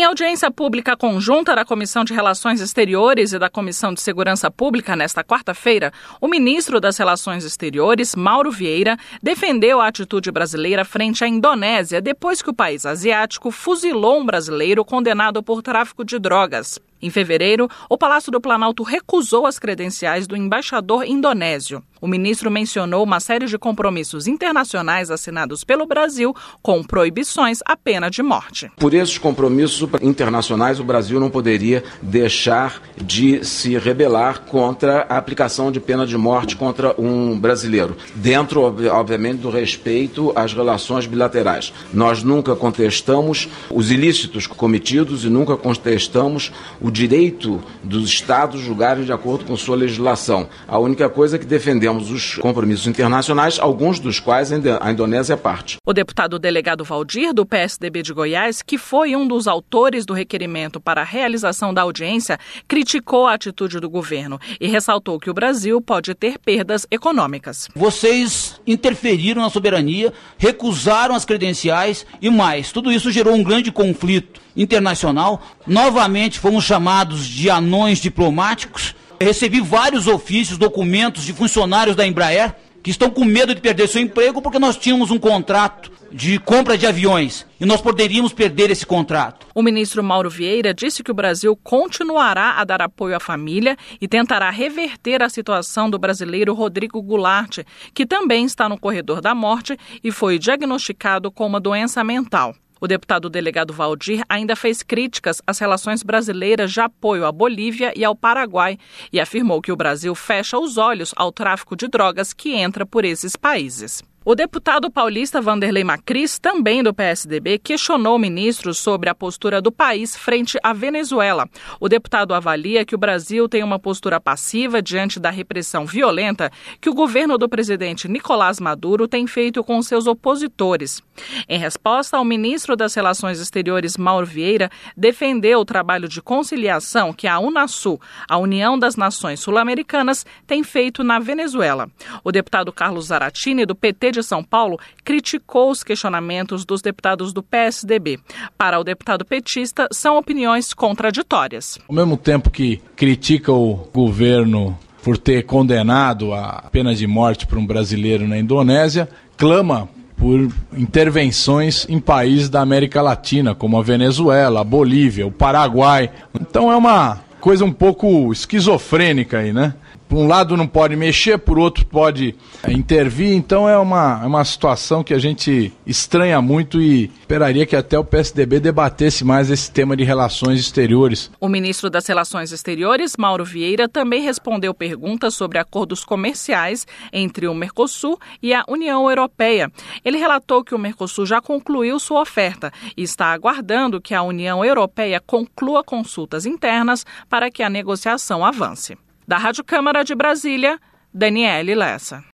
audiência pública conjunta da Comissão de Relações Exteriores e da Comissão de Segurança Pública nesta quarta-feira, o ministro das Relações Exteriores, Mauro Vieira, defendeu a atitude brasileira frente à Indonésia depois que o país asiático fuzilou um brasileiro condenado por tráfico de drogas. Em fevereiro, o Palácio do Planalto recusou as credenciais do embaixador indonésio. O ministro mencionou uma série de compromissos internacionais assinados pelo Brasil com proibições à pena de morte. Por esses compromissos internacionais, o Brasil não poderia deixar de se rebelar contra a aplicação de pena de morte contra um brasileiro, dentro, obviamente, do respeito às relações bilaterais. Nós nunca contestamos os ilícitos cometidos e nunca contestamos o direito dos Estados julgarem de acordo com sua legislação. A única coisa é que defendemos os compromissos internacionais, alguns dos quais a Indonésia é parte. O deputado delegado Valdir, do PSDB de Goiás, que foi um dos autores do requerimento para a realização da audiência, criticou a atitude do governo e ressaltou que o Brasil pode ter perdas econômicas. Vocês interferiram na soberania, recusaram as credenciais e mais. Tudo isso gerou um grande conflito internacional. Novamente fomos chamados de anões diplomáticos. Recebi vários ofícios, documentos de funcionários da Embraer que estão com medo de perder seu emprego porque nós tínhamos um contrato de compra de aviões e nós poderíamos perder esse contrato. O ministro Mauro Vieira disse que o Brasil continuará a dar apoio à família e tentará reverter a situação do brasileiro Rodrigo Goulart, que também está no corredor da morte e foi diagnosticado com uma doença mental. O deputado delegado Valdir ainda fez críticas às relações brasileiras de apoio à Bolívia e ao Paraguai e afirmou que o Brasil fecha os olhos ao tráfico de drogas que entra por esses países. O deputado paulista Vanderlei Macris, também do PSDB, questionou o ministro sobre a postura do país frente à Venezuela. O deputado avalia que o Brasil tem uma postura passiva diante da repressão violenta que o governo do presidente Nicolás Maduro tem feito com seus opositores. Em resposta, o ministro das Relações Exteriores, Mauro Vieira, defendeu o trabalho de conciliação que a Unasul, a União das Nações Sul-Americanas, tem feito na Venezuela. O deputado Carlos Zaratini, do PT de São Paulo, criticou os questionamentos dos deputados do PSDB. Para o deputado petista, são opiniões contraditórias. Ao mesmo tempo que critica o governo por ter condenado a pena de morte para um brasileiro na Indonésia, clama por intervenções em países da América Latina, como a Venezuela, a Bolívia, o Paraguai. Então é uma coisa um pouco esquizofrênica aí, né? Por um lado não pode mexer, por outro pode intervir, então é uma situação que a gente estranha muito e esperaria que até o PSDB debatesse mais esse tema de relações exteriores. O ministro das Relações Exteriores, Mauro Vieira, também respondeu perguntas sobre acordos comerciais entre o Mercosul e a União Europeia. Ele relatou que o Mercosul já concluiu sua oferta e está aguardando que a União Europeia conclua consultas internas para que a negociação avance. Da Rádio Câmara de Brasília, Daniele Lessa.